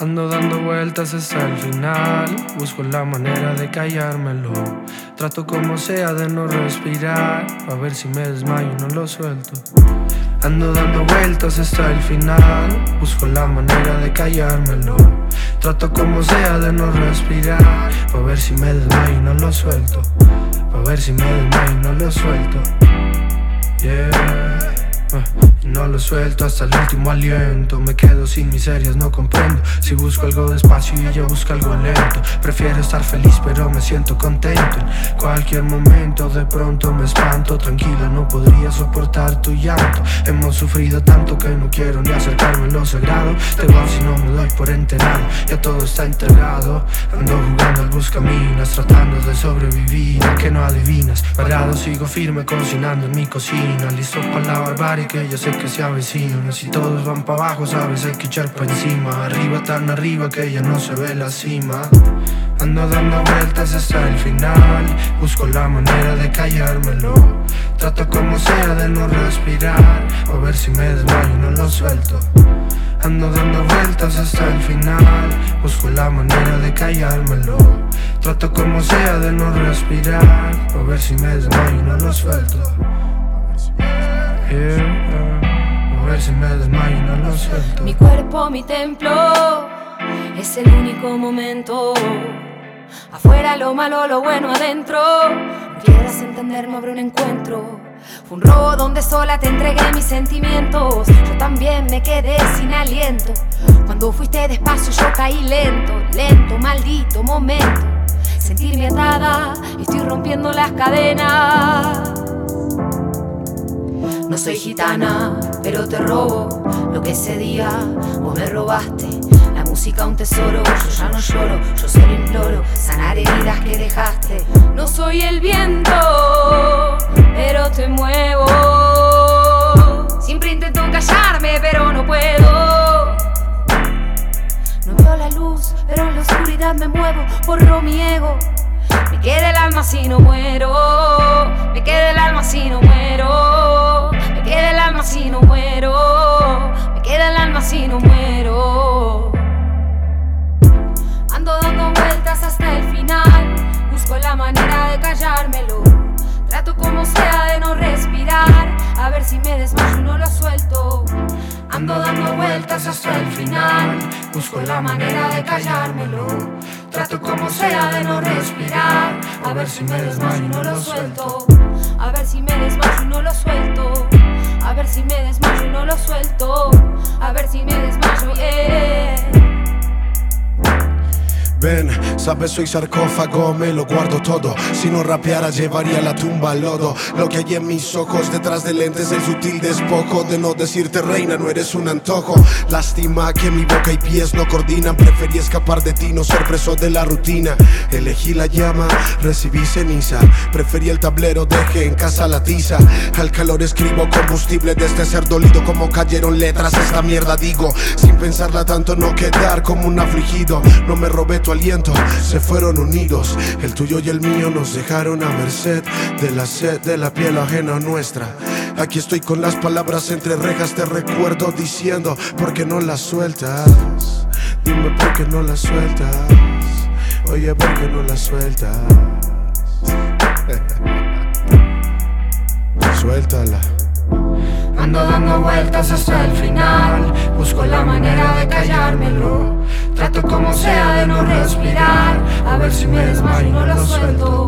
Ando dando vueltas hasta el final. Busco la manera de callármelo. Trato como sea de no respirar, a ver si me desmayo y no lo suelto. Ando dando vueltas hasta el final. Busco la manera de callármelo. Trato como sea de no respirar, a ver si me desmayo y no lo suelto. A ver si me desmayo y no lo suelto. Yeah. Y no lo suelto hasta el último aliento. Me quedo sin miserias, no comprendo. Si busco algo despacio y ella busca algo lento. Prefiero estar feliz pero me siento contento. En cualquier momento de pronto me espanto. Tranquilo, no podría soportar tu llanto. Hemos sufrido tanto que no quiero ni acercarme a lo sagrado. Te voy si no me doy por enterado. Ya todo está enterrado. Ando jugando al buscaminas, tratando de sobrevivir. ¿A que no adivinas? Parado sigo firme cocinando en mi cocina. Listo para la barbarie que ya sé que se avecina. Si todos van pa' abajo, sabes, hay que echar pa' encima. Arriba tan arriba que ya no se ve la cima. Ando dando vueltas hasta el final. Busco la manera de callármelo. Trato como sea de no respirar, a ver si me desmayo y no lo suelto. Ando dando vueltas hasta el final. Busco la manera de callármelo. Trato como sea de no respirar, a ver si me desmayo y no lo suelto. A ver si me desmayo y no lo suelto. Mi cuerpo, mi templo, es el único momento. Afuera lo malo, lo bueno adentro. No quieras entender, no habrá un encuentro. Fue un robo donde sola te entregué mis sentimientos. Yo también me quedé sin aliento. Cuando fuiste despacio yo caí lento. Lento, maldito momento. Sentirme atada y estoy rompiendo las cadenas. No soy gitana, pero te robo lo que ese día vos me robaste. La música un tesoro, yo ya no lloro, yo solo imploro sanar heridas que dejaste. No soy el viento, pero te muevo. Siempre intento callarme, pero no puedo. No veo la luz, pero en la oscuridad me muevo, borro mi ego. Me queda el alma si no muero. Me queda el alma si no muero. Me queda el alma si no muero. Me queda el alma si no muero. Ando dando vueltas hasta el final. Busco la manera de callármelo. Trato como sea de no respirar, a ver si me desmayo y no lo suelto. Ando dando vueltas hasta el final. Busco la manera de callármelo. Trato como sea de no respirar, a ver si me desmayo y no lo suelto. A ver si me desmayo y no lo suelto. A ver si me desmayo y no lo suelto. A ver si me desmayo, Ven, sabes soy sarcófago, me lo guardo todo. Si no rapeara llevaría la tumba al lodo. Lo que hay en mis ojos detrás de lentes, el sutil despojo de no decirte reina, no eres un antojo. Lástima que mi boca y pies no coordinan. Preferí escapar de ti, no ser preso de la rutina. Elegí la llama, recibí ceniza. Preferí el tablero, dejé en casa la tiza. Al calor escribo combustible de este ser dolido. Como cayeron letras, esta mierda digo. Sin pensarla tanto, no quedar como un afligido. No me robé tu aliento, se fueron unidos. El tuyo y el mío nos dejaron a merced de la sed de la piel ajena nuestra. Aquí estoy con las palabras entre rejas, te recuerdo diciendo ¿por qué no las sueltas? Dime por qué no las sueltas. Oye, ¿por qué no las sueltas? Suéltala. Ando dando vueltas hasta el final. Busco la manera de callármelo. Trato como sea de no respirar, a ver si me desmayo y no lo suelto.